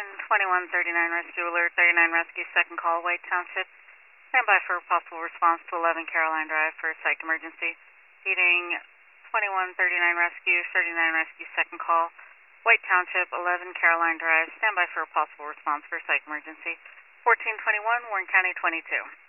2139 Rescue Alert, 39 Rescue, second call, White Township. Stand by for a possible response to 11 Caroline Drive for a psych emergency. Heating 2139 Rescue, 39 Rescue, second call, White Township, 11 Caroline Drive. Stand by for a possible response for a psych emergency. 1421, Warren County 22.